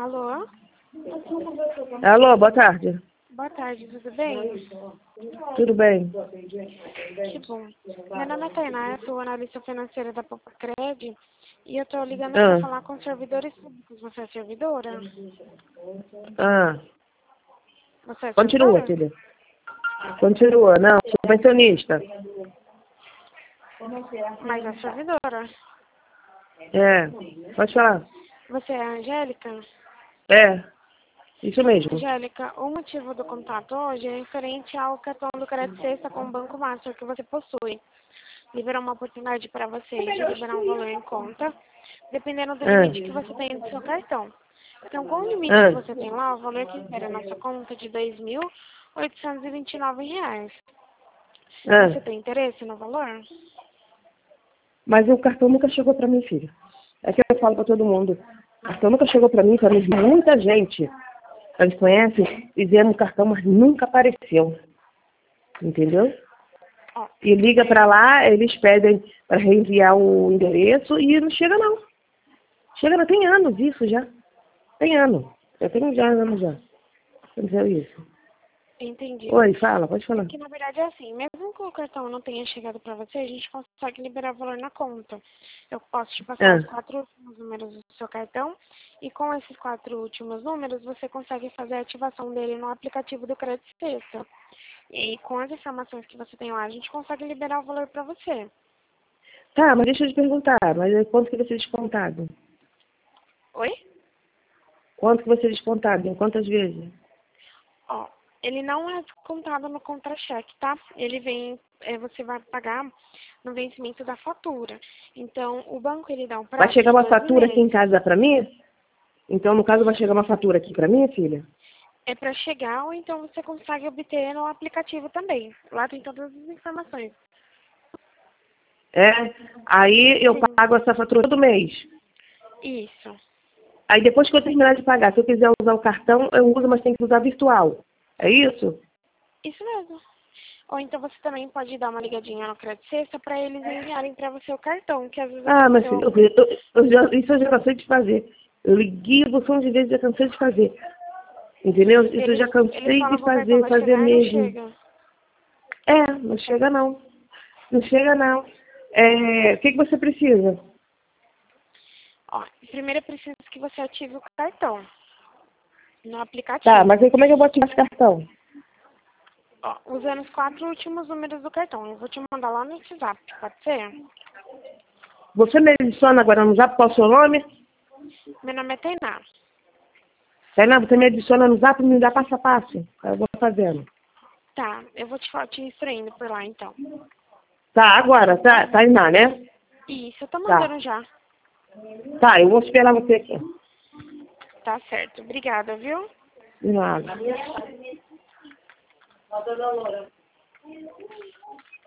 Alô? Alô, boa tarde. Boa tarde, tudo bem? Tudo bem? Que bom. Meu nome é Tainá, eu sou analista financeira da Popcred e eu tô ligando para Ah, falar com servidores públicos. Você é servidora? ah. Você é Continua, servidora? filha. Continua. Não, sou pensionista. Mas é servidora. É, pode falar. Você é a Angélica? É, isso mesmo. Angélica, o motivo do contato hoje é referente ao cartão do Crédito Sexta com o Banco Master que você possui. Liberar uma oportunidade para você de liberar um valor em conta, dependendo do Ah, limite que você tem do seu cartão. Então, com o limite que ah, você tem lá, o valor que libera na sua conta é de R$ 2.829. Você ah. tem interesse no valor? Mas o cartão nunca chegou pra mim, filha. É que eu falo pra todo mundo. O cartão nunca chegou pra mim, muita gente. Eles conhecem, fizeram o cartão, mas nunca apareceu. Entendeu? Ó, E liga pra lá, eles pedem pra reenviar o endereço e não chega não. Chega, não tem anos isso já. Tem ano. Já tem já anos já. Aconteceu isso. entendi. Oi, fala, pode É falar. que, na verdade, é assim, mesmo que o cartão não tenha chegado para você, a gente consegue liberar o valor na conta. Eu posso te passar os Ah, 4 últimos números do seu cartão e com esses 4 últimos números você consegue fazer a ativação dele no aplicativo do Crédito Sexta. E com as informações que você tem lá, a gente consegue liberar o valor para você. tá, mas deixa eu te perguntar, mas quanto que vai ser descontado? Oi? Quanto que vai ser descontado? Em quantas vezes? Ó, ele não é descontado no contra-cheque, tá? Ele vem, você vai pagar no vencimento da fatura. Então, o banco, ele dá um Vai prazo chegar de uma 12 fatura aqui em meses. casa pra mim? Então, no caso, vai chegar uma fatura aqui pra minha filha? É para chegar ou então você consegue obter no aplicativo também. Lá tem todas as informações. É? Aí eu Sim, pago essa fatura todo mês. isso. Aí depois que eu terminar de pagar, se eu quiser usar o cartão, eu uso, mas tem que usar virtual. É isso? Isso mesmo. Ou então você também pode dar uma ligadinha no Crédito Sexta para eles enviarem para você o cartão, que às vezes Ah, mas aconteceu filho, algum... isso eu já cansei de fazer. Eu liguei, você de vezes já cansei de fazer. Entendeu? Isso eu já Eles cansei falam de que o cartão fazer, vai fazer chegar e não mesmo. chega. É, não chega não. Não chega não. É, o que você precisa? Ó, primeiro é preciso que você ative o cartão no Tá, mas aplicativo. aí como é que eu vou ativar esse cartão? Ó, usando os 4 últimos números do cartão. Eu vou te mandar lá no WhatsApp, pode ser? Você me adiciona agora no Zap, qual é o seu nome? Meu nome é Tainá. Tainá, você me adiciona no Zap e me dá passo a passo. Aí eu vou fazendo. Tá, eu vou te instruindo por lá então. Tá, agora, tá, Tainá, né? Isso, eu tô Tá. mandando já. Tá, eu vou esperar você aqui. Tá certo. Obrigada, viu? De nada.